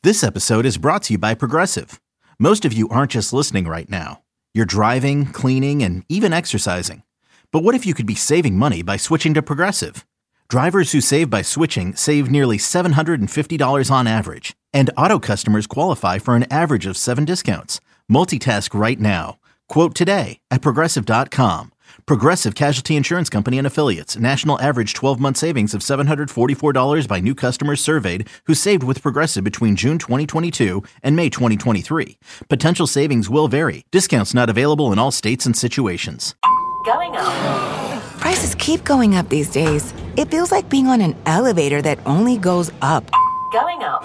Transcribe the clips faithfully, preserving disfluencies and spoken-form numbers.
This episode is brought to you by Progressive. Most of you aren't just listening right now. You're driving, cleaning, and even exercising. But what if you could be saving money by switching to Progressive? Drivers who save by switching save nearly seven hundred fifty dollars on average. And auto customers qualify for an average of seven discounts. Multitask right now. Quote today at Progressive dot com. Progressive Casualty Insurance Company and Affiliates. National average twelve-month savings of seven hundred forty-four dollars by new customers surveyed who saved with Progressive between June twenty twenty-two and May twenty twenty-three. Potential savings will vary. Discounts not available in all states and situations. Going up. Prices keep going up these days. It feels like being on an elevator that only goes up. Going up.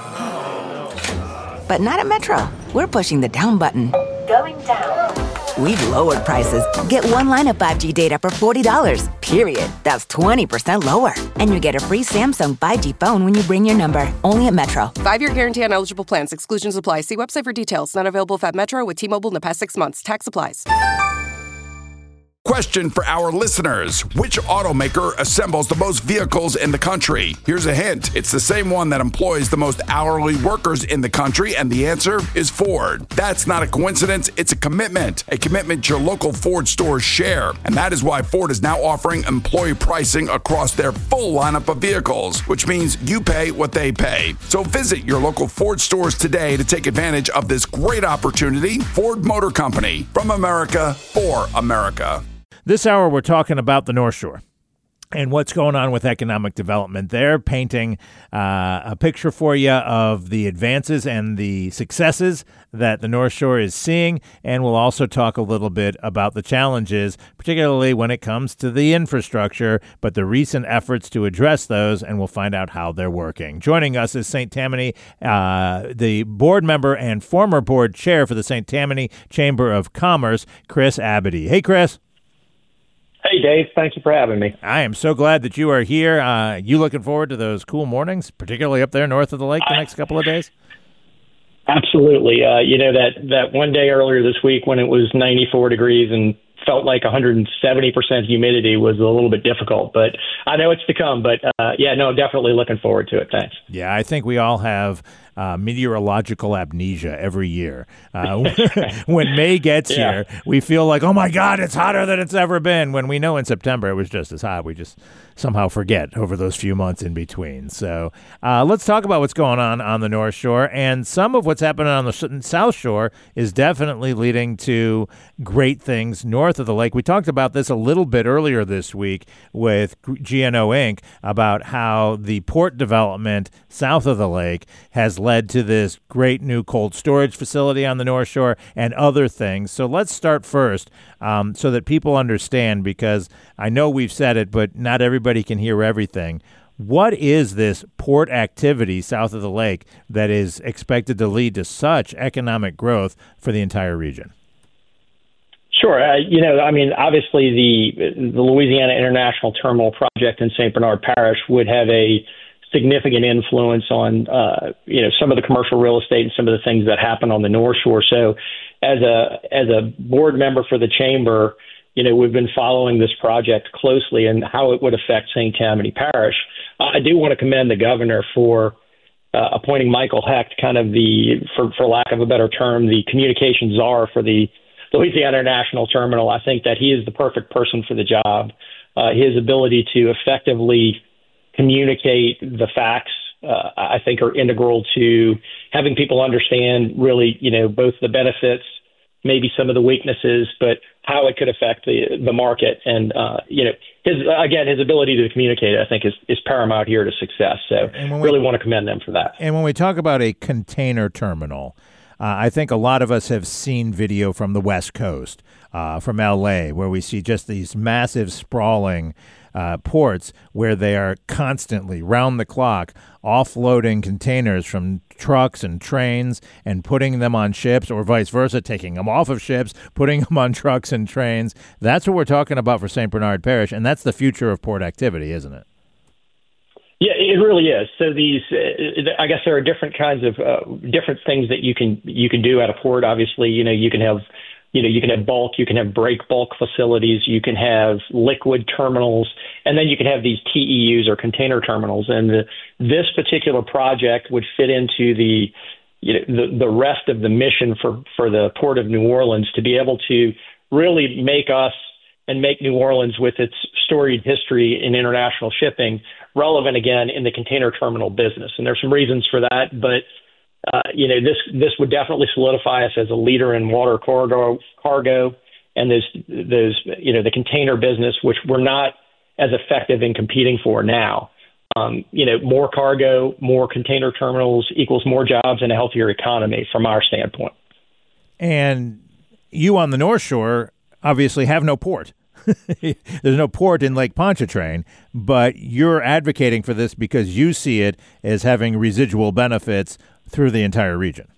But not at Metro. We're pushing the down button. Going down. We've lowered prices. Get one line of five G data for forty dollars, period. That's twenty percent lower. And you get a free Samsung five G phone when you bring your number. Only at Metro. Five-year guarantee on eligible plans. Exclusions apply. See website for details. Not available at Metro with T-Mobile in the past six months. Tax applies. Question for our listeners. Which automaker assembles the most vehicles in the country? Here's a hint. It's the same one that employs the most hourly workers in the country, and the answer is Ford. That's not a coincidence. It's a commitment. A commitment your local Ford stores share. And that is why Ford is now offering employee pricing across their full lineup of vehicles, which means you pay what they pay. So visit your local Ford stores today to take advantage of this great opportunity. Ford Motor Company, from America, for America. This hour, we're talking about the North Shore and what's going on with economic development there, painting uh, a picture for you of the advances and the successes that the North Shore is seeing. And we'll also talk a little bit about the challenges, particularly when it comes to the infrastructure, but the recent efforts to address those, and we'll find out how they're working. Joining us is Saint Tammany, uh, the board member and former board chair for the Saint Tammany Chamber of Commerce, Chris Abity. Hey, Chris. Hey, Dave. Thank you for having me. I am so glad that you are here. Uh, you looking forward to those cool mornings, particularly up there north of the lake the next couple of days? Absolutely. Uh, you know, that, that one day earlier this week when it was ninety-four degrees and felt like one hundred seventy percent humidity was a little bit difficult, but I know it's to come. But, uh, yeah, no, definitely looking forward to it. Thanks. Yeah, I think we all have Uh, meteorological amnesia every year. Uh, when May gets yeah. here, we feel like, oh my God, it's hotter than it's ever been. When we know in September it was just as hot, we just somehow forget over those few months in between. So uh, let's talk about what's going on on the North Shore. And some of what's happening on the South Shore is definitely leading to great things north of the lake. We talked about this a little bit earlier this week with G N O Incorporated about how the port development south of the lake has led to this great new cold storage facility on the North Shore and other things. So let's start first um, so that people understand, because I know we've said it, but not everybody can hear everything. What is this port activity south of the lake that is expected to lead to such economic growth for the entire region? Sure. Uh, you know, I mean, obviously the the Louisiana International Terminal project in Saint Bernard Parish would have a significant influence on, uh, you know, some of the commercial real estate and some of the things that happen on the North Shore. So as a as a board member for the chamber, you know, we've been following this project closely and how it would affect Saint Tammany Parish. Uh, I do want to commend the governor for uh, appointing Michael Hecht, kind of the, for, for lack of a better term, the communication czar for the Louisiana International Terminal. I think that he is the perfect person for the job. Uh, his ability to effectively communicate the facts, uh, I think, are integral to having people understand really, you know, both the benefits, maybe some of the weaknesses, but how it could affect the the market. And, uh, you know, his again, his ability to communicate, I think, is, is paramount here to success. So really we, want to commend them for that. And when we talk about a container terminal, uh, I think a lot of us have seen video from the West Coast, uh, from L A, where we see just these massive sprawling Uh, ports where they are constantly, round the clock, offloading containers from trucks and trains and putting them on ships, or vice versa, taking them off of ships, putting them on trucks and trains. That's what we're talking about for Saint Bernard Parish, and that's the future of port activity, isn't it? Yeah, it really is. So these, uh, I guess there are different kinds of uh, different things that you can you can do at a port. Obviously, you know, you can have You know, you can have bulk, you can have break bulk facilities, you can have liquid terminals, and then you can have these T E Us or container terminals. And the, this particular project would fit into the you know, the, the rest of the mission for, for the Port of New Orleans to be able to really make us and make New Orleans, with its storied history in international shipping, relevant again in the container terminal business. And there's some reasons for that, but uh, you know, this this would definitely solidify us as a leader in water cargo, cargo, and those those you know the container business, which we're not as effective in competing for now. Um, you know, more cargo, more container terminals equals more jobs and a healthier economy from our standpoint. And you on the North Shore obviously have no port. There's no port in Lake Pontchartrain, but you're advocating for this because you see it as having residual benefits through the entire region.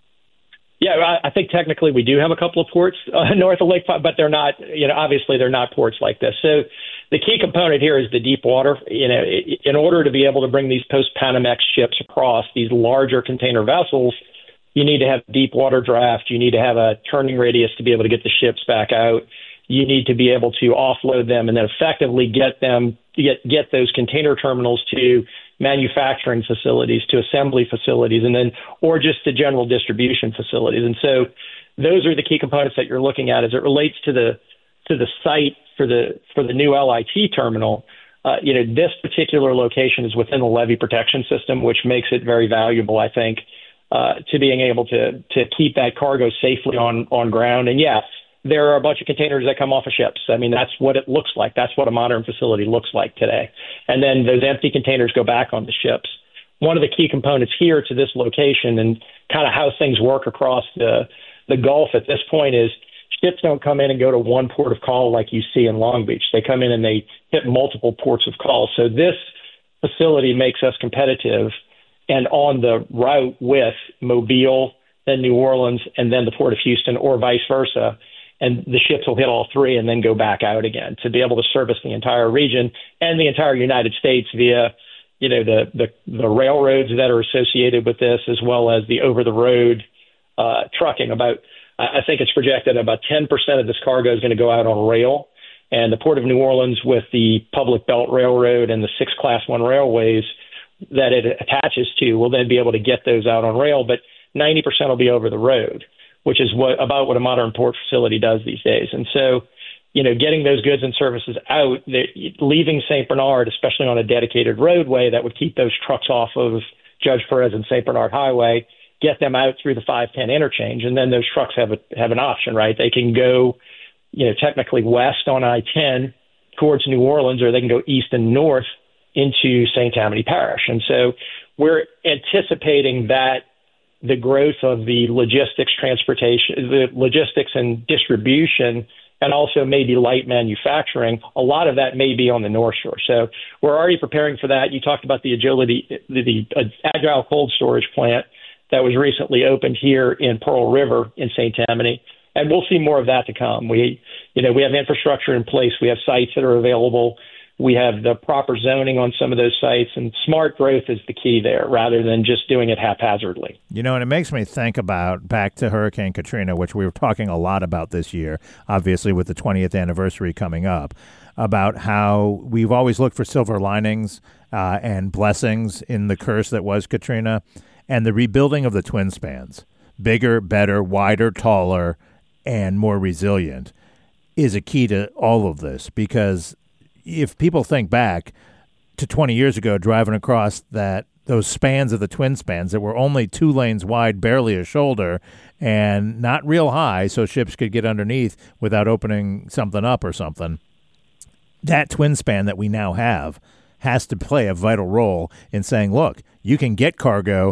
Yeah, I think technically we do have a couple of ports uh, north of Lake, but they're not, you know, obviously they're not ports like this. So the key component here is the deep water. You know, in order to be able to bring these post-Panamax ships across, these larger container vessels, you need to have deep water draft. You need to have a turning radius to be able to get the ships back out. You need to be able to offload them and then effectively get them, get, get those container terminals to manufacturing facilities, to assembly facilities, and then, or just to general distribution facilities. And so those are the key components that you're looking at as it relates to the, to the site for the, for the new L I T terminal. Uh, you know, this particular location is within the levee protection system, which makes it very valuable, I think, uh, to being able to, to keep that cargo safely on, on ground. And yes, there are a bunch of containers that come off of ships. I mean, that's what it looks like. That's what a modern facility looks like today. And then those empty containers go back on the ships. One of the key components here to this location and kind of how things work across the, the Gulf at this point is ships don't come in and go to one port of call like you see in Long Beach. They come in and they hit multiple ports of call. So this facility makes us competitive and on the route with Mobile, then New Orleans, and then the Port of Houston, or vice versa. And the ships will hit all three and then go back out again to be able to service the entire region and the entire United States via, you know, the, the, the railroads that are associated with this, as well as the over-the-road uh, trucking. About, I think it's projected about ten percent of this cargo is going to go out on rail. And the Port of New Orleans, with the Public Belt Railroad and the six Class One railways that it attaches to, will then be able to get those out on rail. But ninety percent will be over the road, which is what about what a modern port facility does these days. And so, you know, getting those goods and services out, leaving Saint Bernard, especially on a dedicated roadway that would keep those trucks off of Judge Perez and Saint Bernard Highway, get them out through the five ten interchange, and then those trucks have a, have an option, right? They can go, you know, technically west on I ten towards New Orleans, or they can go east and north into Saint Tammany Parish. And so we're anticipating that the growth of the logistics, transportation, the logistics and distribution, and also maybe light manufacturing, a lot of that may be on the North Shore. So we're already preparing for that. You talked about the agility, the, the uh, agile cold storage plant that was recently opened here in Pearl River in Saint Tammany, and we'll see more of that to come. We, you know, we have infrastructure in place. We have sites that are available. We have the proper zoning on some of those sites, and smart growth is the key there rather than just doing it haphazardly. You know, and it makes me think about back to Hurricane Katrina, which we were talking a lot about this year, obviously with the twentieth anniversary coming up, about how we've always looked for silver linings uh, and blessings in the curse that was Katrina, and the rebuilding of the twin spans, bigger, better, wider, taller, and more resilient, is a key to all of this. Because if people think back to twenty years ago, driving across that those spans of the twin spans that were only two lanes wide, barely a shoulder, and not real high, so ships could get underneath without opening something up or something, that twin span that we now have has to play a vital role in saying, look, you can get cargo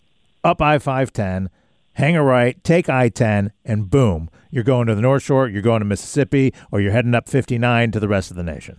up I five ten, hang a right, take I ten, and boom, you're going to the North Shore, you're going to Mississippi, or you're heading up fifty-nine to the rest of the nation.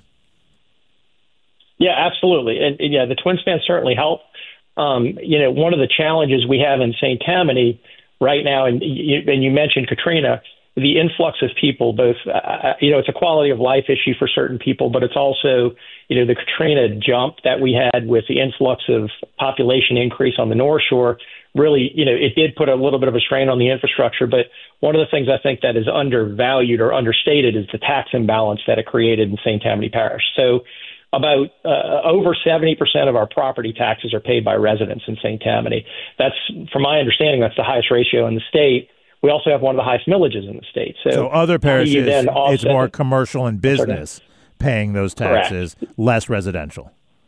Yeah, absolutely. And, and yeah, the twin spans certainly help. Um, you know, one of the challenges we have in Saint Tammany right now, and you, and you mentioned Katrina, the influx of people, both, uh, you know, it's a quality of life issue for certain people, but it's also, you know, the Katrina jump that we had with the influx of population increase on the North Shore. Really, you know, it did put a little bit of a strain on the infrastructure, but one of the things I think that is undervalued or understated is the tax imbalance that it created in Saint Tammany Parish. So about uh, over seventy percent of our property taxes are paid by residents in Saint Tammany. That's, from my understanding, that's the highest ratio in the state. We also have one of the highest millages in the state. So, so other parishes, it's more commercial and business paying those taxes, correct, less residential.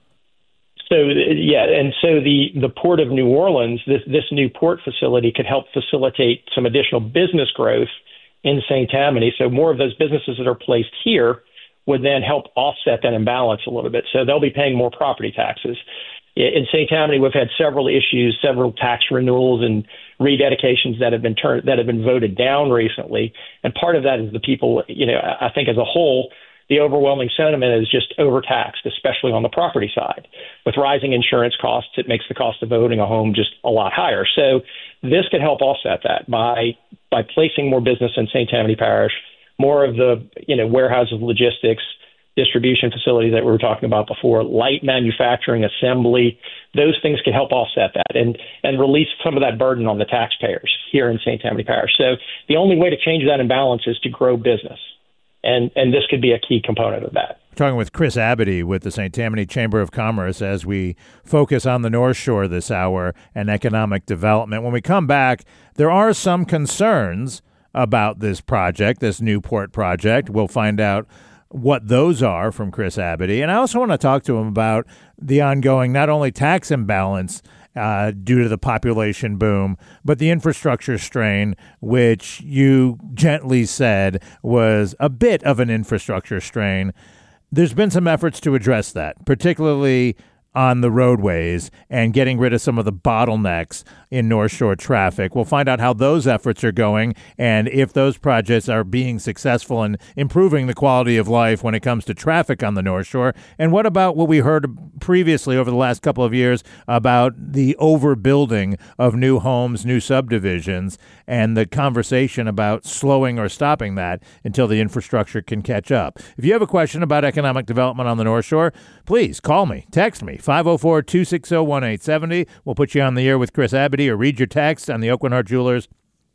So, yeah, and so the, the Port of New Orleans, this, this new port facility could help facilitate some additional business growth in Saint Tammany. So more of those businesses that are placed here would then help offset that imbalance a little bit. So they'll be paying more property taxes. In Saint Tammany, we've had several issues, several tax renewals and rededications that have been turned, that have been voted down recently. And part of that is the people, you know, I think as a whole, the overwhelming sentiment is just overtaxed, especially on the property side. With rising insurance costs, it makes the cost of owning a home just a lot higher. So this could help offset that by by placing more business in Saint Tammany Parish, more of the, you know, warehouses, logistics, distribution facilities that we were talking about before, light manufacturing, assembly. Those things can help offset that and, and release some of that burden on the taxpayers here in Saint Tammany Parish. So the only way to change that imbalance is to grow business. And and this could be a key component of that. We're talking with Chris Abity with the Saint Tammany Chamber of Commerce as we focus on the North Shore this hour and economic development. When we come back, there are some concerns about this project, this new port project. We'll find out what those are from Chris Abity. And I also want to talk to him about the ongoing not only tax imbalance Uh, due to the population boom, but the infrastructure strain, which you gently said was a bit of an infrastructure strain. There's been some efforts to address that, particularly on the roadways and getting rid of some of the bottlenecks in North Shore traffic. We'll find out how those efforts are going and if those projects are being successful in improving the quality of life when it comes to traffic on the North Shore. And what about what we heard previously over the last couple of years about the overbuilding of new homes, new subdivisions, and the conversation about slowing or stopping that until the infrastructure can catch up. If you have a question about economic development on the North Shore, please call me, text me, five oh four, two six oh, one eight seven oh. We'll put you on the air with Chris Abity or read your text on the Aucoin Hart Jewelers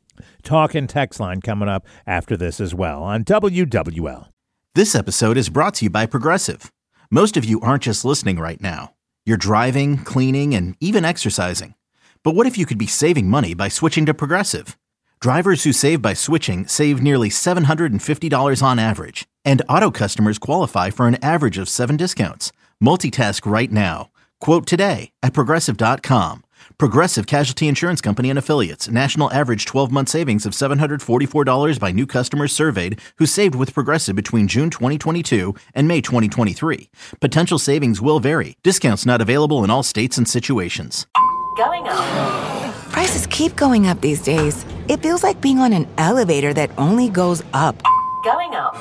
Talk and Text line coming up after this as well on W W L. This episode is brought to you by Progressive. Most of you aren't just listening right now. You're driving, cleaning, and even exercising. But what if you could be saving money by switching to Progressive? Drivers who save by switching save nearly seven hundred fifty dollars on average. And auto customers qualify for an average of seven discounts. Multitask right now. Quote today at Progressive dot com. Progressive Casualty Insurance Company and Affiliates. National average twelve-month savings of seven hundred forty-four dollars by new customers surveyed who saved with Progressive between June twenty twenty-two and May twenty twenty-three. Potential savings will vary. Discounts not available in all states and situations. Going up. Prices keep going up these days. It feels like being on an elevator that only goes up. Going up.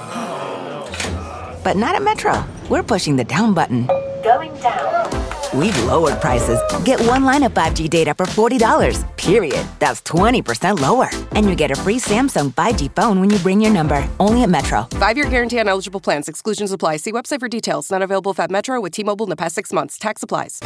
But not at Metro. We're pushing the down button. Going down. We've lowered prices. Get one line of five G data for forty dollars, period. That's twenty percent lower. And you get a free Samsung five G phone when you bring your number. Only at Metro. Five-year guarantee on eligible plans. Exclusions apply. See website for details. Not available if at Metro with T-Mobile in the past six months. Tax applies.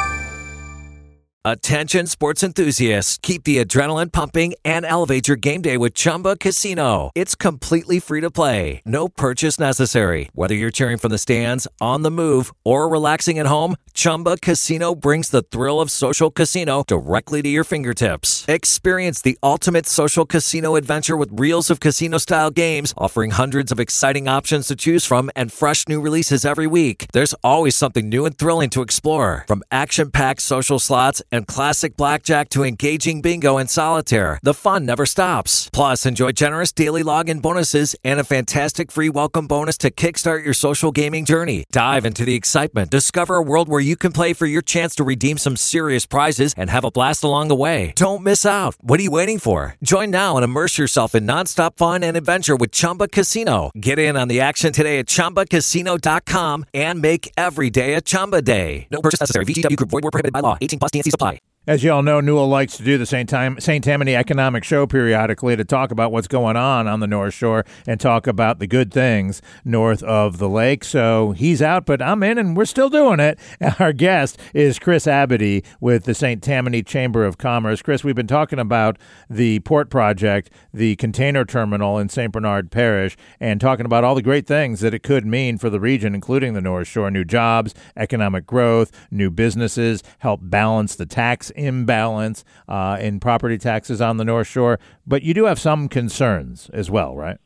Attention sports enthusiasts, keep the adrenaline pumping and elevate your game day with Chumba Casino. It's completely free to play. No purchase necessary. Whether you're cheering from the stands, on the move, or relaxing at home, Chumba Casino brings the thrill of social casino directly to your fingertips. Experience the ultimate social casino adventure with reels of casino-style games, offering hundreds of exciting options to choose from and fresh new releases every week. There's always something new and thrilling to explore. From action-packed social slots and classic blackjack to engaging bingo and solitaire, the fun never stops. Plus, enjoy generous daily login bonuses and a fantastic free welcome bonus to kickstart your social gaming journey. Dive into the excitement. Discover a world where you can play for your chance to redeem some serious prizes and have a blast along the way. Don't miss out. What are you waiting for? Join now and immerse yourself in nonstop fun and adventure with Chumba Casino. Get in on the action today at Chumba Casino dot com and make every day a Chumba day. No purchase necessary. V G W Group. Void where prohibited by law. eighteen plus T N Cs apply. As you all know, Newell likes to do the Saint Time, Saint Tammany Economic Show periodically to talk about what's going on on the North Shore and talk about the good things north of the lake. So he's out, but I'm in, and we're still doing it. Our guest is Chris Abity with the Saint Tammany Chamber of Commerce. Chris, we've been talking about the port project, the container terminal in Saint Bernard Parish, and talking about all the great things that it could mean for the region, including the North Shore: new jobs, economic growth, new businesses, help balance the tax imbalance uh, in property taxes on the North Shore. But you do have some concerns as well, right?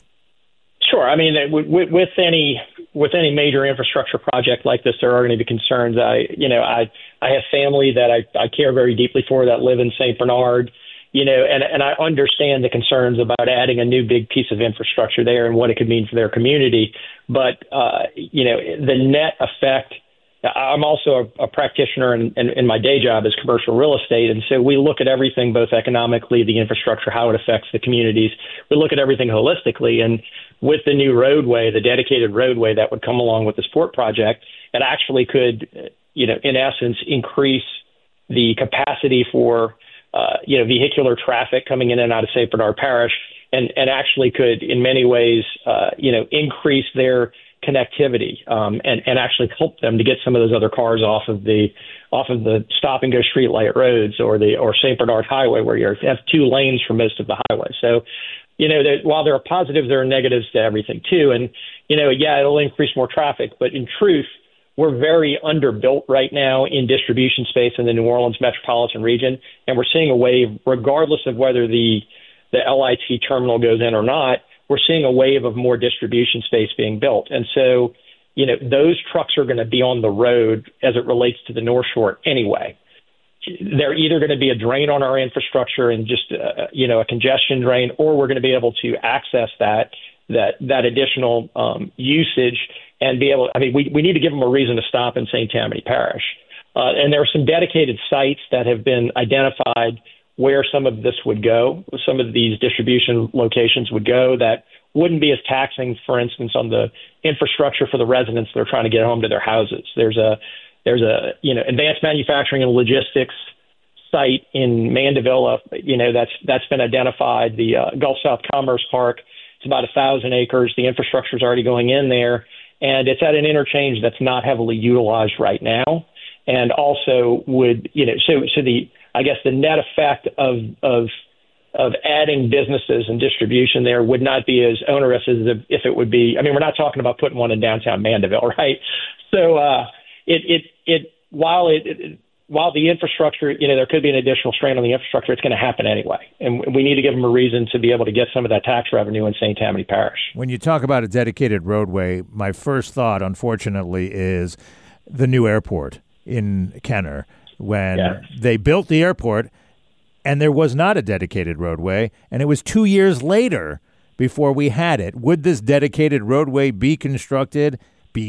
Sure. I mean, with, with any with any major infrastructure project like this, there are going to be concerns. I, you know, I I have family that I, I care very deeply for that live in Saint Bernard, you know, and, and I understand the concerns about adding a new big piece of infrastructure there and what it could mean for their community. But, uh, you know, the net effect. I'm also a, a practitioner in, in, in my day job as commercial real estate. And so we look at everything, both economically, the infrastructure, how it affects the communities. We look at everything holistically. And with the new roadway, the dedicated roadway that would come along with this port project, it actually could, you know, in essence, increase the capacity for, uh, you know, vehicular traffic coming in and out of Saint Bernard Parish, and, and actually could, in many ways, uh, you know, increase their connectivity um, and, and actually help them to get some of those other cars off of the off of the stop and go streetlight roads or the or Saint Bernard Highway, where you have two lanes for most of the highway. So, you know, that while there are positives, there are negatives to everything too. And, you know, yeah, it'll increase more traffic, but in truth, we're very underbuilt right now in distribution space in the New Orleans metropolitan region, and we're seeing a wave, regardless of whether the the L I T terminal goes in or not. We're seeing a wave of more distribution space being built. And so, you know, those trucks are going to be on the road as it relates to the North Shore anyway. They're either going to be a drain on our infrastructure and just, uh, you know, a congestion drain, or we're going to be able to access that, that, that additional um, usage and be able, I mean, we, we need to give them a reason to stop in Saint Tammany Parish. Uh, and there are some dedicated sites that have been identified where some of this would go, some of these distribution locations would go that wouldn't be as taxing, for instance, on the infrastructure for the residents that are trying to get home to their houses. There's a there's a you know advanced manufacturing and logistics site in Mandeville, you know that's that's been identified. The uh, Gulf South Commerce Park, it's about a thousand acres. The infrastructure is already going in there, and it's at an interchange that's not heavily utilized right now, and also would you know so so the I guess the net effect of of of adding businesses and distribution there would not be as onerous as if it would be. I mean, we're not talking about putting one in downtown Mandeville, right? So uh, it it it while it, it while the infrastructure, you know, there could be an additional strain on the infrastructure, it's going to happen anyway, and we need to give them a reason to be able to get some of that tax revenue in Saint Tammany Parish. When you talk about a dedicated roadway, my first thought, unfortunately, is the new airport in Kenner. When yeah. they built the airport and there was not a dedicated roadway, and it was two years later before we had it. Would this dedicated roadway be constructed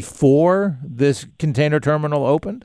before this container terminal opened?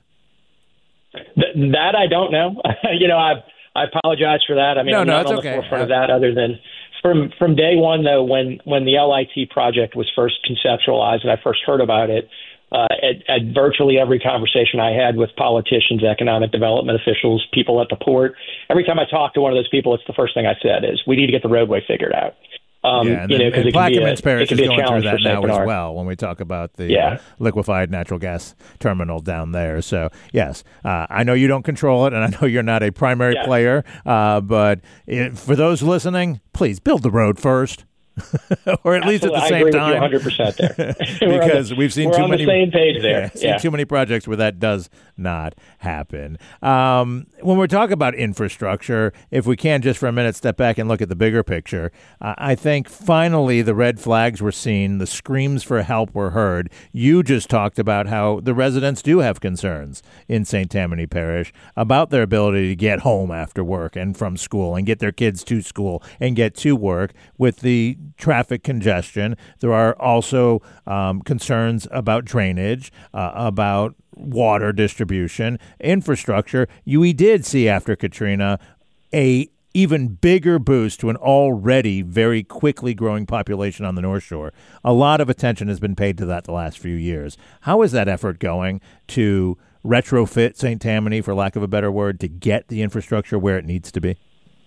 Th- that I don't know. you know, I I apologize for that. I mean, no, I'm no, not it's on okay. the forefront of that other than from, from day one, though, when, when the L I T project was first conceptualized and I first heard about it, Uh, at, at virtually every conversation I had with politicians, economic development officials, people at the port, every time I talked to one of those people, it's the first thing I said is, we need to get the roadway figured out. Um, yeah, and, you know, and it Plaquemines Parish is be going through that now Bernard. as well when we talk about the yeah. uh, liquefied natural gas terminal down there. So, yes, uh, I know you don't control it, and I know you're not a primary yeah. player, uh, but it, for those listening, please build the road first. or at Absolutely. least at the I same agree time. With you one hundred percent there. because the, we've seen we're too on many. the same page there. Yeah, yeah. seen too many projects where that does not happen. Um, when we're talking about infrastructure, if we can just for a minute step back and look at the bigger picture, uh, I think finally the red flags were seen, the screams for help were heard. You just talked about how the residents do have concerns in Saint Tammany Parish about their ability to get home after work and from school and get their kids to school and get to work with the traffic congestion. There are also um, concerns about drainage, uh, about water distribution, infrastructure. We did see after Katrina a even bigger boost to an already very quickly growing population on the North Shore. A lot of attention has been paid to that the last few years. How is that effort going to retrofit Saint Tammany, for lack of a better word, to get the infrastructure where it needs to be?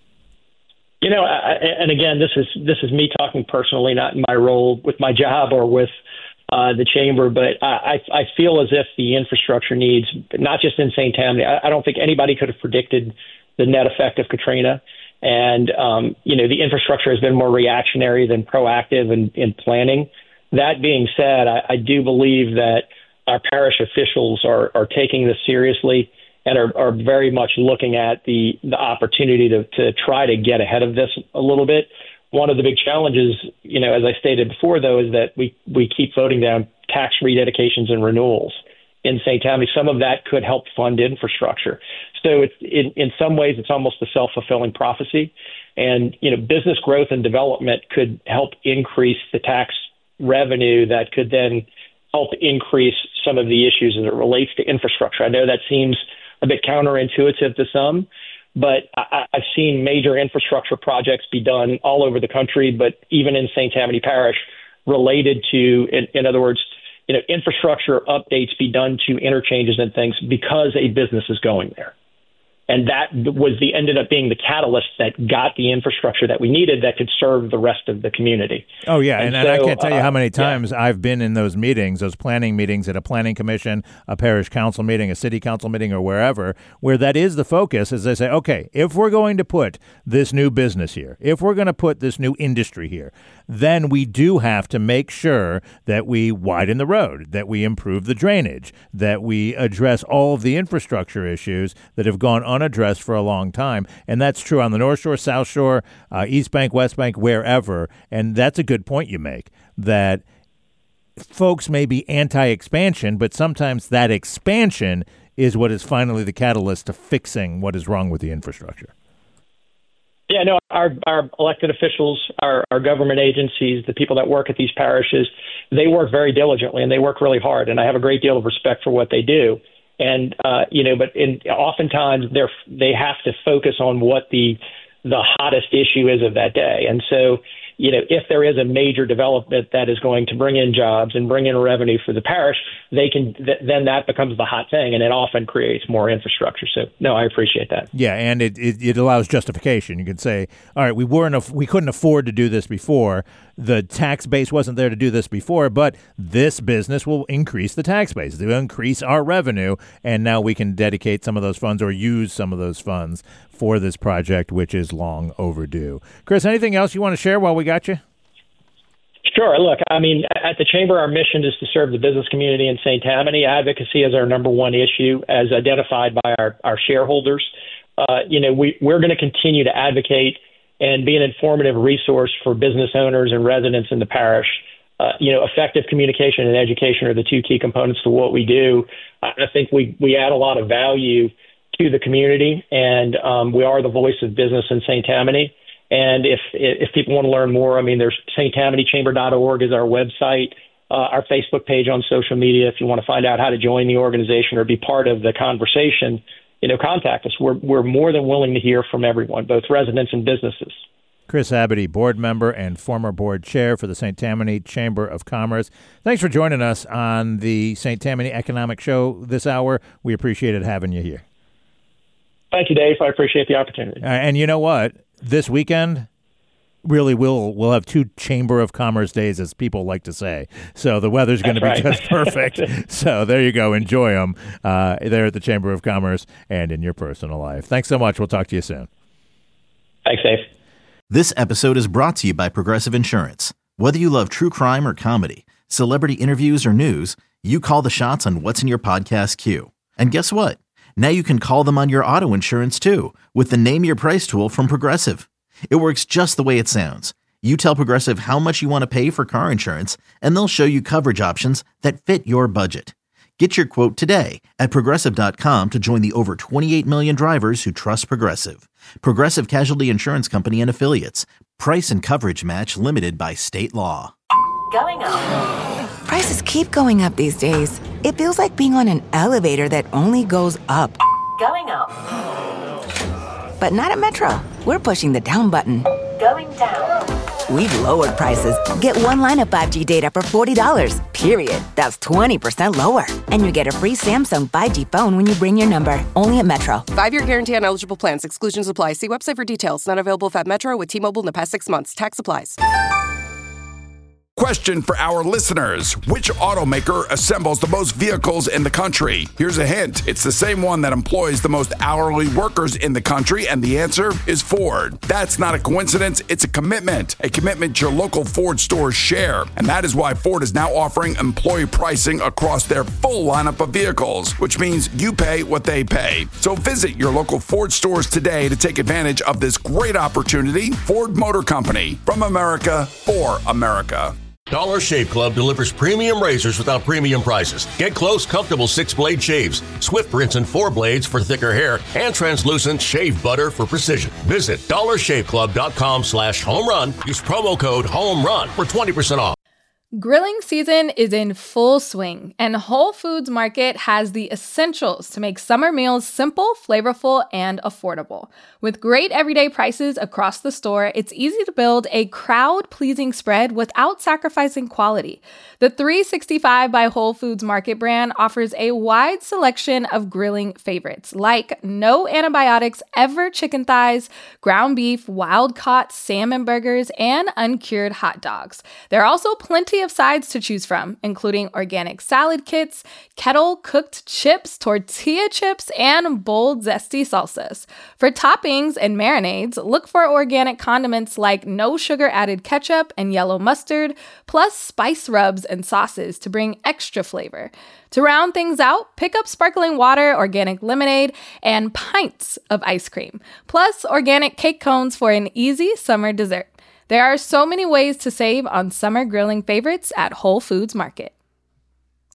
You know, I, and again, this is this is me talking personally, not in my role with my job or with uh, the chamber, but I, I feel as if the infrastructure needs, not just in Saint Tammany, I, I don't think anybody could have predicted the net effect of Katrina. And, um, you know, the infrastructure has been more reactionary than proactive in, in planning. That being said, I, I do believe that our parish officials are, are taking this seriously and are, are very much looking at the, the opportunity to, to try to get ahead of this a little bit. One of the big challenges, you know, as I stated before, though, is that we, we keep voting down tax rededications and renewals in Saint Tammany. Some of that could help fund infrastructure. So it's, in, in some ways, it's almost a self-fulfilling prophecy. And, you know, business growth and development could help increase the tax revenue that could then help increase some of the issues as it relates to infrastructure. I know that seems a bit counterintuitive to some, but I, I've seen major infrastructure projects be done all over the country, but even in Saint Tammany Parish, related to, in, in other words, you know, infrastructure updates be done to interchanges and things because a business is going there. And that was the ended up being the catalyst that got the infrastructure that we needed that could serve the rest of the community. Oh, yeah. And, and, so, and I can't tell you how many uh, times yeah. I've been in those meetings, those planning meetings at a planning commission, a parish council meeting, a city council meeting, or wherever, where that is the focus, is they say, okay, if we're going to put this new business here, if we're going to put this new industry here, then we do have to make sure that we widen the road, that we improve the drainage, that we address all of the infrastructure issues that have gone unaddressed for a long time. And that's true on the North Shore, South Shore, uh, East Bank, West Bank, wherever. And that's a good point you make, that folks may be anti-expansion, but sometimes that expansion is what is finally the catalyst to fixing what is wrong with the infrastructure. Yeah, no, our, our elected officials, our, our government agencies, the people that work at these parishes, they work very diligently and they work really hard. And I have a great deal of respect for what they do. And, uh, you know, but in, oftentimes they're, they have to focus on what the the hottest issue is of that day. And so, you know, if there is a major development that is going to bring in jobs and bring in revenue for the parish, they can th- then that becomes the hot thing, and it often creates more infrastructure. So, no, I appreciate that. Yeah, and it, it, it allows justification. You can say, all right, we weren't af- we couldn't afford to do this before. The tax base wasn't there to do this before, but this business will increase the tax base. They will increase our revenue, and now we can dedicate some of those funds or use some of those funds for this project, which is long overdue. Chris, anything else you want to share while we got you? Sure. Look, I mean, at the Chamber, our mission is to serve the business community in Saint Tammany. Advocacy is our number one issue, as identified by our, our shareholders. Uh, you know, we, we're going to continue to advocate and be an informative resource for business owners and residents in the parish. Uh, you know, effective communication and education are the two key components to what we do. I think we, we add a lot of value to the community, and um, we are the voice of business in Saint Tammany. And if if people want to learn more, I mean, there's Saint Tammany Chamber dot org is our website, uh, our Facebook page on social media. If you want to find out how to join the organization or be part of the conversation, you know, contact us. We're we're more than willing to hear from everyone, both residents and businesses. Chris Abity, board member and former board chair for the Saint Tammany Chamber of Commerce. Thanks for joining us on the Saint Tammany Economic Show this hour. We appreciated having you here. Thank you, Dave. I appreciate the opportunity. Uh, and you know what? This weekend, really, we'll we'll have two Chamber of Commerce days, as people like to say. So the weather's going to be right. just perfect. So there you go. Enjoy them uh, there at the Chamber of Commerce and in your personal life. Thanks so much. We'll talk to you soon. Thanks, Dave. This episode is brought to you by Progressive Insurance. Whether you love true crime or comedy, celebrity interviews or news, you call the shots on what's in your podcast queue. And guess what? Now you can call them on your auto insurance, too, with the Name Your Price tool from Progressive. It works just the way it sounds. You tell Progressive how much you want to pay for car insurance, and they'll show you coverage options that fit your budget. Get your quote today at Progressive dot com to join the over twenty-eight million drivers who trust Progressive. Progressive Casualty Insurance Company and Affiliates. Price and coverage match limited by state law. Going up. Prices keep going up these days. It feels like being on an elevator that only goes up. Going up. But not at Metro. We're pushing the down button. Going down. We've lowered prices. Get one line of five G data for forty dollars, period. That's twenty percent lower. And you get a free Samsung five G phone when you bring your number. Only at Metro. Five-year guarantee on eligible plans. Exclusions apply. See website for details. Not available at Metro with T-Mobile in the past six months. Tax applies. Question for our listeners. Which automaker assembles the most vehicles in the country? Here's a hint. It's the same one that employs the most hourly workers in the country, and the answer is Ford. That's not a coincidence. It's a commitment. A commitment your local Ford stores share. And that is why Ford is now offering employee pricing across their full lineup of vehicles, which means you pay what they pay. So visit your local Ford stores today to take advantage of this great opportunity. Ford Motor Company. From America, for America. Dollar Shave Club delivers premium razors without premium prices. Get close, comfortable six-blade shaves, swift rinse and four blades for thicker hair, and translucent shave butter for precision. Visit dollar shave club dot com slash home run. Use promo code HOMERUN for twenty percent off. Grilling season is in full swing, and Whole Foods Market has the essentials to make summer meals simple, flavorful, and affordable. With great everyday prices across the store, it's easy to build a crowd-pleasing spread without sacrificing quality. The three sixty-five by Whole Foods Market brand offers a wide selection of grilling favorites, like no antibiotics ever chicken thighs, ground beef, wild-caught salmon burgers, and uncured hot dogs. There are also plenty of sides to choose from, including organic salad kits, kettle-cooked chips, tortilla chips, and bold, zesty salsas. For toppings and marinades, look for organic condiments like no-sugar-added ketchup and yellow mustard, plus spice rubs and sauces to bring extra flavor. To round things out, pick up sparkling water, organic lemonade, and pints of ice cream, plus organic cake cones for an easy summer dessert. There are so many ways to save on summer grilling favorites at Whole Foods Market.